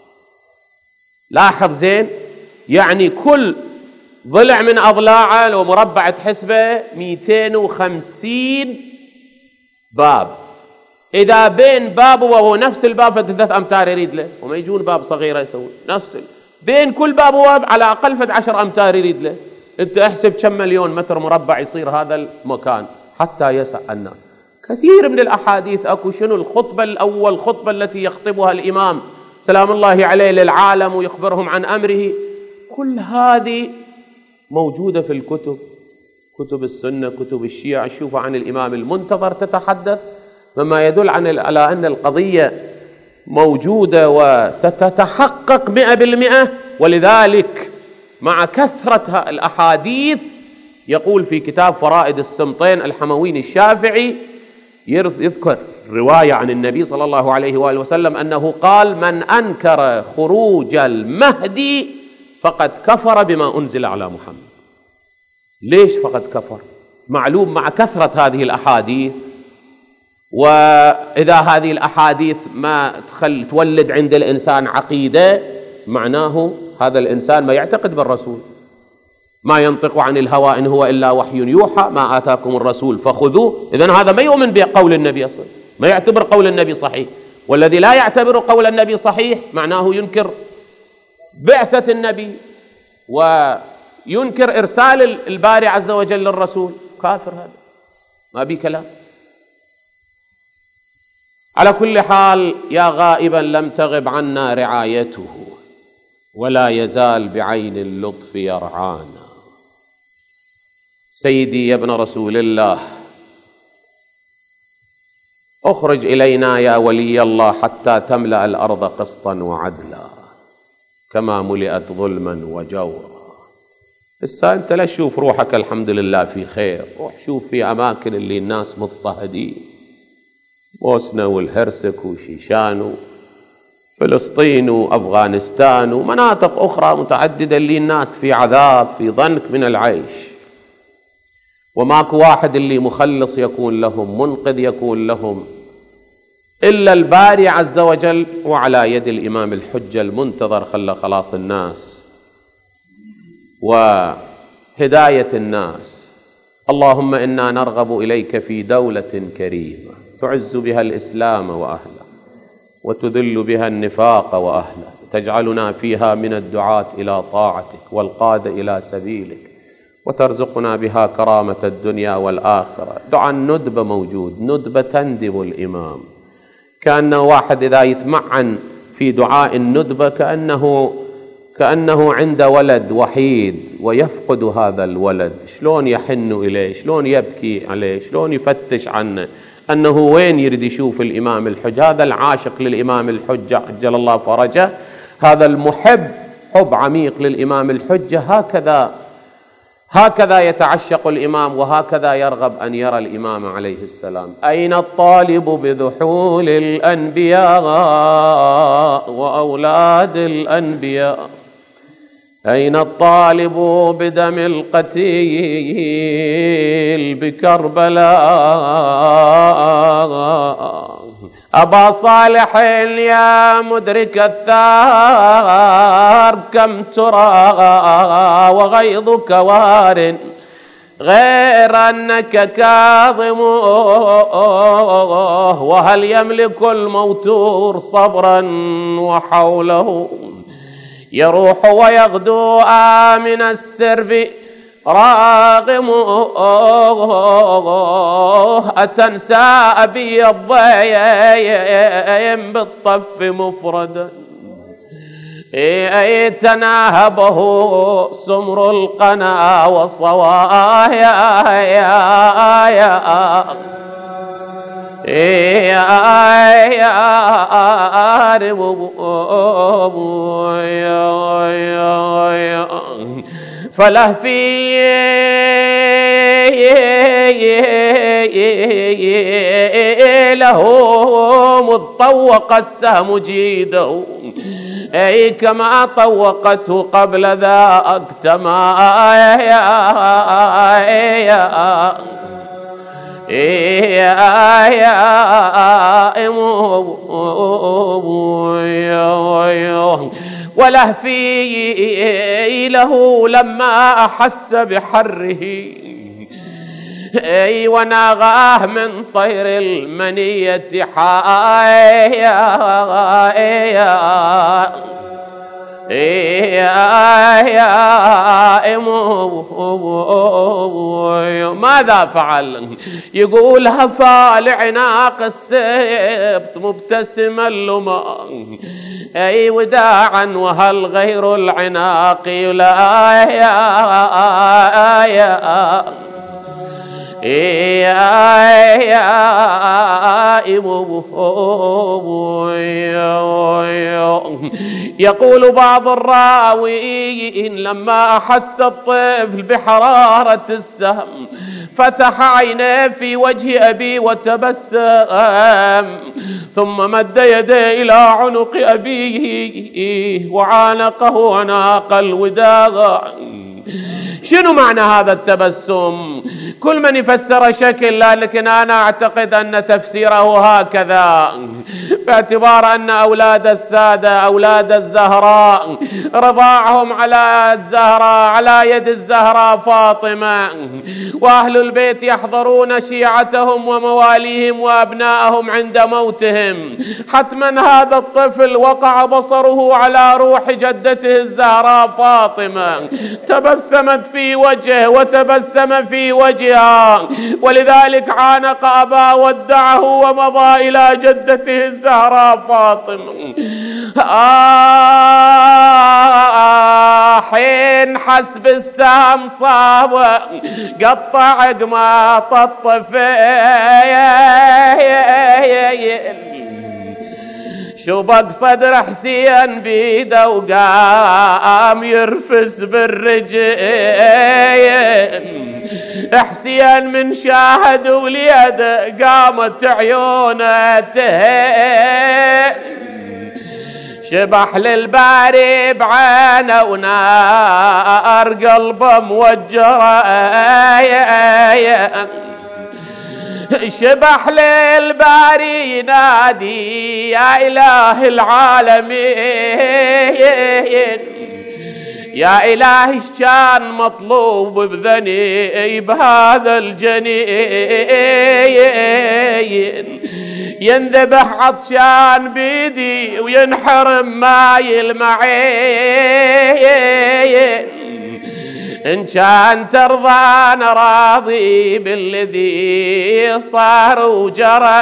لاحظ زين، يعني كل ضلع من أضلاعه لو مربع تحسبه 250 باب. إذا بين باب وهو نفس الباب فد 3 أمتار يريد له، وما يجون باب صغيرة يسوي نفس بين كل باب وباب على أقل فد 10 أمتار يريد له. أنت احسب كم مليون متر مربع يصير هذا المكان حتى يسع الناس. كثير من الأحاديث أكو شنو الخطبة الأول، الخطبة التي يخطبها الإمام سلام الله عليه للعالم ويخبرهم عن أمره، كل هذه موجودة في الكتب، كتب السنة، كتب الشيعة. شوفوا عن الإمام المنتظر تتحدث، مما يدل على أن القضية موجودة وستتحقق 100%. ولذلك مع كثرة الأحاديث يقول في كتاب فرائد السمطين الحمويني الشافعي، يذكر رواية عن النبي صلى الله عليه وآله وسلم أنه قال: من أنكر خروج المهدي فقد كفر بما أنزل على محمد. ليش فقد كفر؟ معلوم مع كثرة هذه الأحاديث، وإذا هذه الأحاديث ما تولد عند الإنسان عقيدة، معناه هذا الإنسان ما يعتقد بالرسول. ما ينطق عن الهوى إن هو إلا وحي يوحى، ما آتاكم الرسول فخذوه. إذن هذا ما يؤمن بقول النبي أصلا، ما يعتبر قول النبي صحيح. والذي لا يعتبر قول النبي صحيح معناه ينكر بعثة النبي وينكر إرسال الباري عز وجل للرسول. كافر هذا، ما بي كلام. على كل حال، يا غائبا لم تغب عنا رعايته، ولا يزال بعين اللطف يرعانا. سيدي يا ابن رسول الله، اخرج إلينا يا ولي الله حتى تملأ الأرض قسطا وعدلا كما ملئت ظلما وجورا. هسه أنت لا تشوف روحك الحمد لله في خير، روح شوف في أماكن اللي الناس مضطهدين، بوسنة والهرسك وشيشان وفلسطين وأفغانستان ومناطق أخرى متعددة اللي الناس في عذاب، في ضنك من العيش، وماكو واحد اللي مخلص يكون لهم، منقذ يكون لهم، إلا الباري عز وجل. وعلى يد الإمام الحجة المنتظر خلى خلاص الناس وهداية الناس. اللهم إنا نرغب إليك في دولة كريمة تعز بها الإسلام وأهله، وتذل بها النفاق وأهله، تجعلنا فيها من الدعاة إلى طاعتك والقادة إلى سبيلك، وترزقنا بها كرامة الدنيا والآخرة. دعاء الندبة موجود، ندبة تندب الإمام، كأنه واحد إذا يتمعن في دعاء الندبة كأنه عند ولد وحيد ويفقد هذا الولد، شلون يحن إليه، شلون يبكي عليه، شلون يفتش عنه، أنه وين يريد يشوف الإمام الحجة. هذا العاشق للإمام الحجة عجل الله فرجه، هذا المحب حب عميق للإمام الحجة، هكذا يتعشق الإمام، وهكذا يرغب أن يرى الإمام عليه السلام. أين الطالب بذحول الأنبياء وأولاد الأنبياء؟ أين الطالب بدم القتيل بكربلاء؟ أبا صالح يا مدرك الثار، كم ترى وغيظك وار، غير أنك كاظم، وهل يملك الموتور صبرا وحوله يروح ويغدو آمن السرب راغم. أتنسى أبي الضيم بالطف مفردا، تناهبه سمر القنا وصوايا فلهفي له مذ طوق السهم جيده، أي كما طوقته قبل ذاك تمايا. ولهفي له لما أحس بحره وناغاه من طير المنية ماذا فعل؟ يقول هفى لعناق السبت مبتسما لما وداعا وهل غير العناق يقول بعض الراويين لما أحس الطفل بحرارة السهم فتح عينيه في وجه أبي وتبسم ثم مد يديه إلى عنق أبيه وعانقه عناق الوداع. شنو معنى هذا التبسم؟ كل من يفسر شكل، لكن أنا أعتقد أن تفسيره هكذا، باعتبار أن أولاد السادة أولاد الزهراء رضاعهم على الزهراء على يد الزهراء فاطمة، وأهل البيت يحضرون شيعتهم ومواليهم وأبنائهم عند موتهم، حتما هذا الطفل وقع بصره على روح جدته الزهراء فاطمة، تبسمت في وجهه وتبسم في وجهها، ولذلك عانق أباه ودعه ومضى إلى جدته الزهراء فاطمة. حين حسب السهم صاب قطع قماط الطفل، شبك صدر حسين بيده وقام يرفس بالرجل. حسين من شاهد وليد قامت عيونه شبح للباري بعينه ونار قلبه موجره، شبح للباري ينادي يا إله العالمين، يا إلهي كان مطلوب بذني بهذا الجنين، ينذبح عطشان بيدي وينحرم ماي المعين، إن كان ترضى أنا راضي بالذي صار وجرى.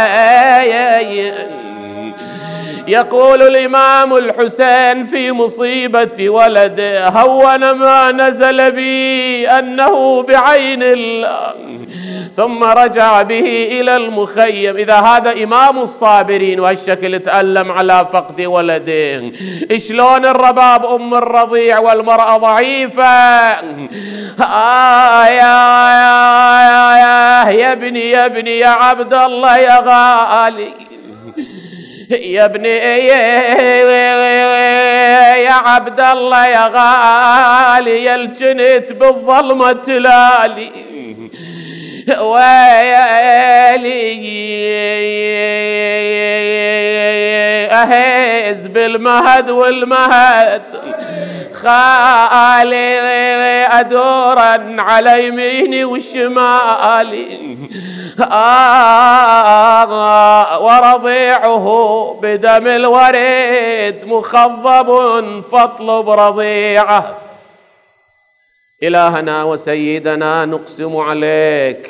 يقول الإمام الحسين في مصيبة ولده هون ما نزل بي أنه بعين الله، ثم رجع به إلى المخيم. إذا هذا إمام الصابرين وهالشكل تألم على فقد ولده، شلون الرباب أم الرضيع والمرأة ضعيفة؟ يا ابني يا ابني يا عبد الله يا غالي، يا ابني يا عبد الله يا غالي، يا الجنت بالظلمة تلالي ويلي أهز بالمهد والمهد، خالي أدورا على يميني وشمالي، ورضيعه بدم الوريد مخضب فاطلب رضيعه. إلهنا وسيدنا نقسم عليك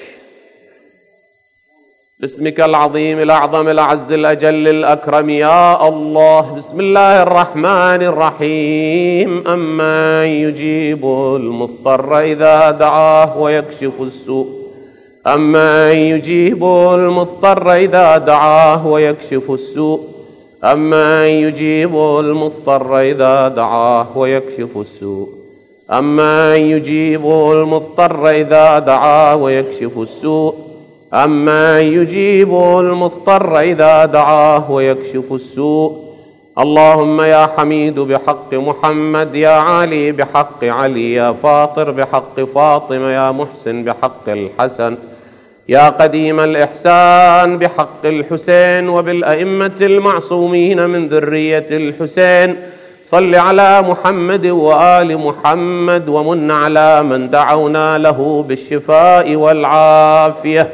باسمك العظيم الأعظم الأعز الأجل الأكرم يا الله. بسم الله الرحمن الرحيم. أمن يجيب المضطر إذا دعاه ويكشف السوء، أمن يجيب المضطر إذا دعاه ويكشف السوء، أمن يجيب المضطر إذا دعاه ويكشف السوء، أمن يجيب المضطر إذا دعاه ويكشف السوء، أمن يجيب المضطر إذا دعاه ويكشف السوء. اللهم يا حميد بحق محمد، يا علي بحق علي، يا فاطر بحق فاطمة، يا محسن بحق الحسن، يا قديم الإحسان بحق الحسين وبالأئمة المعصومين من ذرية الحسين، صل على محمد وآل محمد ومن على من دعونا له بالشفاء والعافية.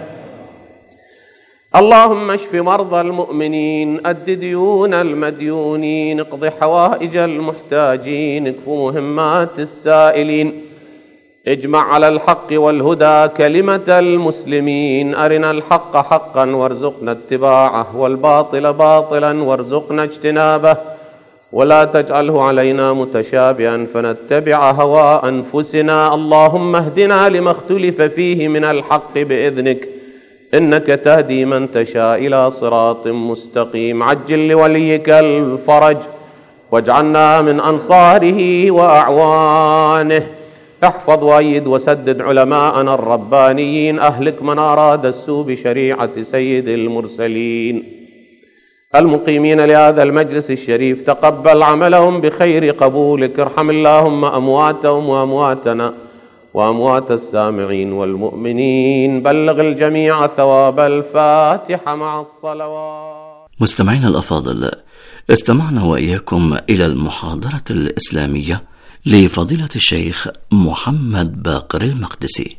اللهم اشف مرضى المؤمنين، أد ديون المديونين، اقض حوائج المحتاجين، اكف مهمات السائلين، اجمع على الحق والهدى كلمة المسلمين، أرنا الحق حقا وارزقنا اتباعه والباطل باطلا وارزقنا اجتنابه، ولا تجعله علينا متشابها فنتبع هوى أنفسنا. اللهم اهدنا لما اختلف فيه من الحق بإذنك، إنك تهدي من تشاء إلى صراط مستقيم. عجل لوليك الفرج واجعلنا من أنصاره وأعوانه. احفظ وأيد وسدد علماءنا الربانيين، أهلك من أراد السوء بشريعة سيد المرسلين. المقيمين لهذا المجلس الشريف تقبل عملهم بخير قبولك، ارحم اللهم أمواتهم وأمواتنا وأموات السامعين والمؤمنين، بلغ الجميع ثواب الفاتحة مع الصلوات.
مستمعينا الأفاضل، استمعنا وإياكم إلى المحاضرة الإسلامية لفضيلة الشيخ محمد باقر المقدسي.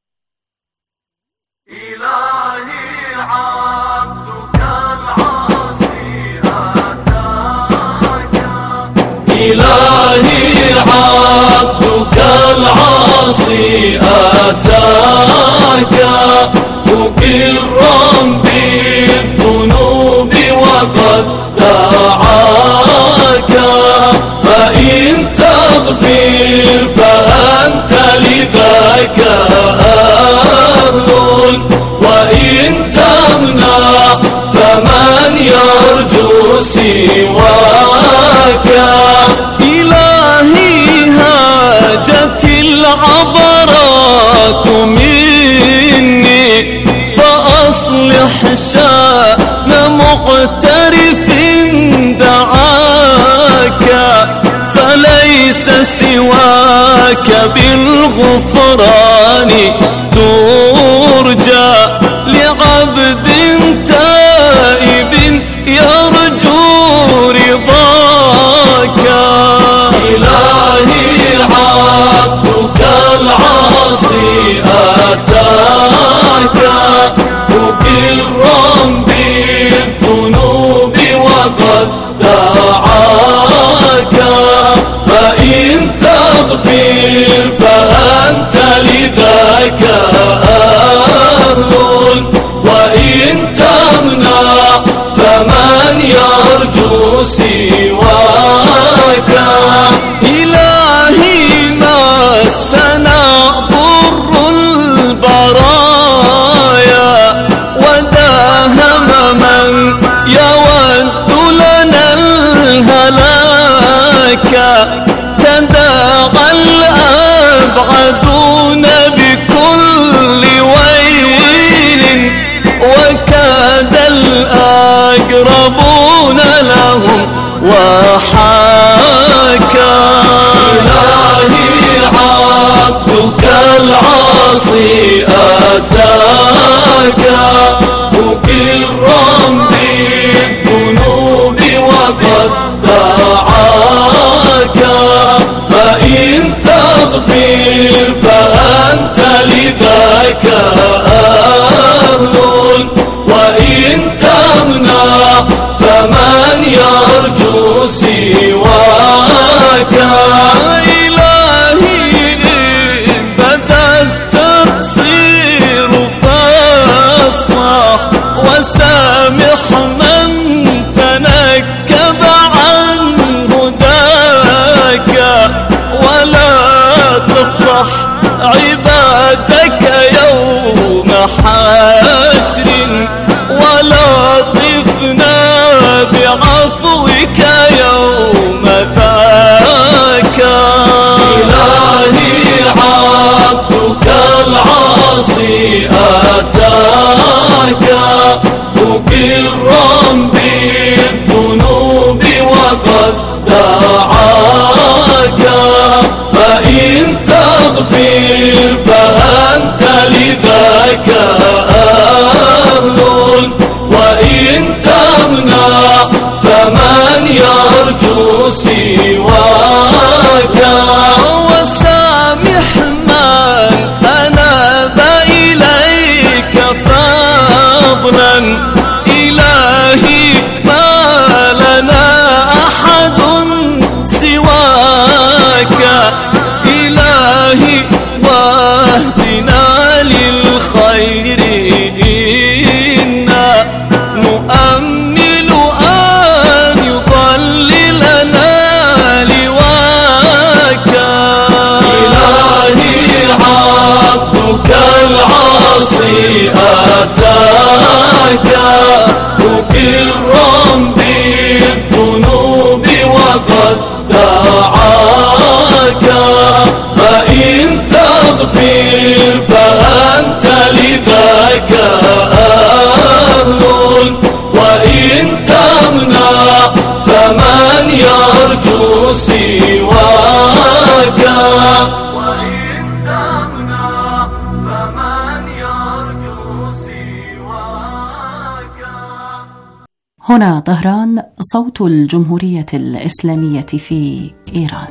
إلهي عبدك العاصي أتاك، إلهي عبدك العاصي أتاك، مقرا بالذنوب وقد دعاك، فإن تغفر فأنت لذاك أهل، وإن تمنع فمن يرجو سواك. إلهي هاجت العبرات مني، فأصلح شأن مقترف دعاك، فليس سواك بالغفران ترجى، لعبد تائب يرجو رضاك. إلهي عبدك العاصي أتاك، مقرا بالذنوب وقد دعاك، فإن تغفر فأنت لذاك أهل، وإن تمنع فمن يرجو سواك. إلهي مسنا ضر البرايا، وداهم من يود لنا الهلاك، تداعى الأبعدون بكل ويل، وكاد الأقربون لهم وحاكا. إلهي عبدك العاصي أتاك، مقرا بالذنوب وقد دعاك، فإن تغفر فأنت لذاك أهل، وإن تمنع فمن يرجو سواك. إلهي إن بدا التقصير فاصفح، وسامح من تنكب عن هداك، ولا تفضح عبادك يوم حشر، ولا طفنا بعفوك يوم ذاك. إلهي عبدك العاصي أتاك، مقرا بالذنوب وقد دعاك، فإن تغفر فأنت لذاك مقرا بالذنوب وقد دعاك، فإن تغفر فأنت لذاك أهل، وإن تمنع فمن يرجو سواك، وإن تمنع فمن يرجو سواك.
هنا طهران، صوت الجمهورية الإسلامية في إيران.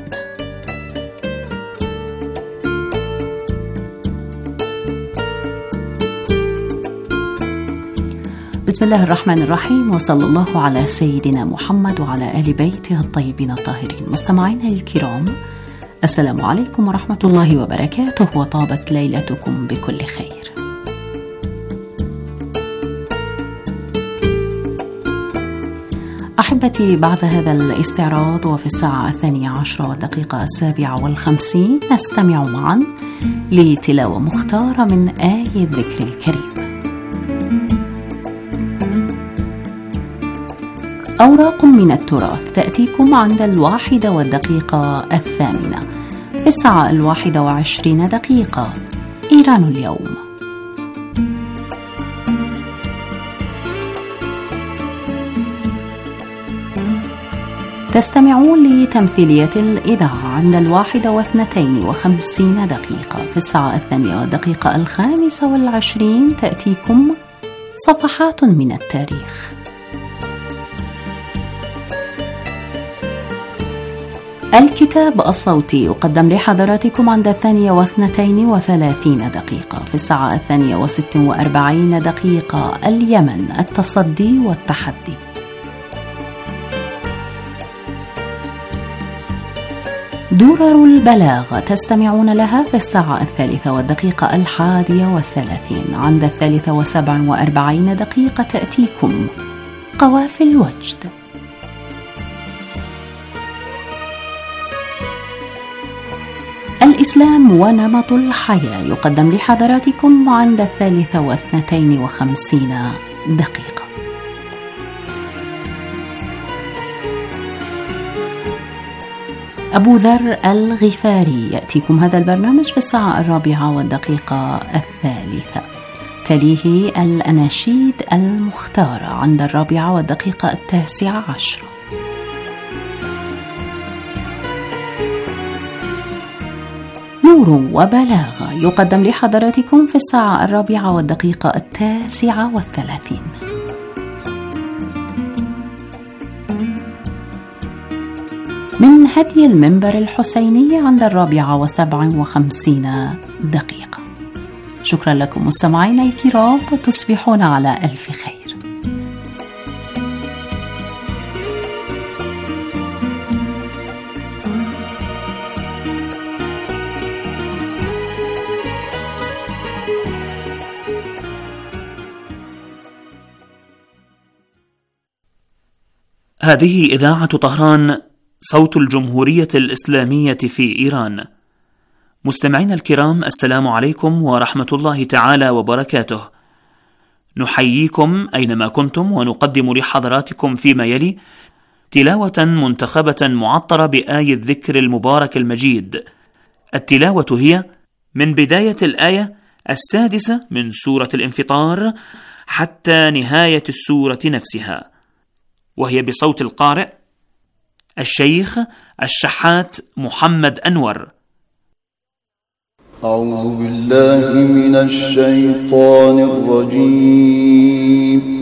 بسم الله الرحمن الرحيم، وصلى الله على سيدنا محمد وعلى آل بيته الطيبين الطاهرين. مستمعينا الكرام، السلام عليكم ورحمة الله وبركاته، وطابت ليلتكم بكل خير. أحبتي، بعد هذا الاستعراض وفي الساعة 12:07 نستمع معا لتلاوة مختارة من آية الذكر الكريم. أوراق من التراث تأتيكم عند 1:08 في الساعة 21:20 إيران اليوم. تستمعون لتمثيلية الإذاعة عند 1:52 في الساعة 2:25 تأتيكم صفحات من التاريخ. الكتاب الصوتي يقدم لحضراتكم عند 2:32 في الساعة 2:46 اليمن، التصدي والتحدي. درر البلاغ تستمعون لها في الساعة 3:31 عند 3:47 تأتيكم قوافل الوجد. الإسلام ونمط الحياة يقدم لحضراتكم عند 3:52. أبو ذر الغفاري يأتيكم هذا البرنامج في الساعة 4:03. تليه الأناشيد المختارة عند 4:19. نور وبلاغة يقدم لحضراتكم في الساعة 4:39. من هدي المنبر الحسيني عند 4:57. شكرا لكم مستمعينا الكرام، وتصبحون على ألف خير.
هذه إذاعة طهران، صوت الجمهورية الإسلامية في إيران. مستمعينا الكرام، السلام عليكم ورحمة الله تعالى وبركاته. نحييكم أينما كنتم، ونقدم لحضراتكم فيما يلي تلاوة منتخبة معطرة بآية الذكر المبارك المجيد. التلاوة هي من بداية الآية 6 من سورة الانفطار حتى نهاية السورة نفسها، وهي بصوت القارئ الشيخ الشحات محمد أنور.
أعوذ بالله من الشيطان الرجيم.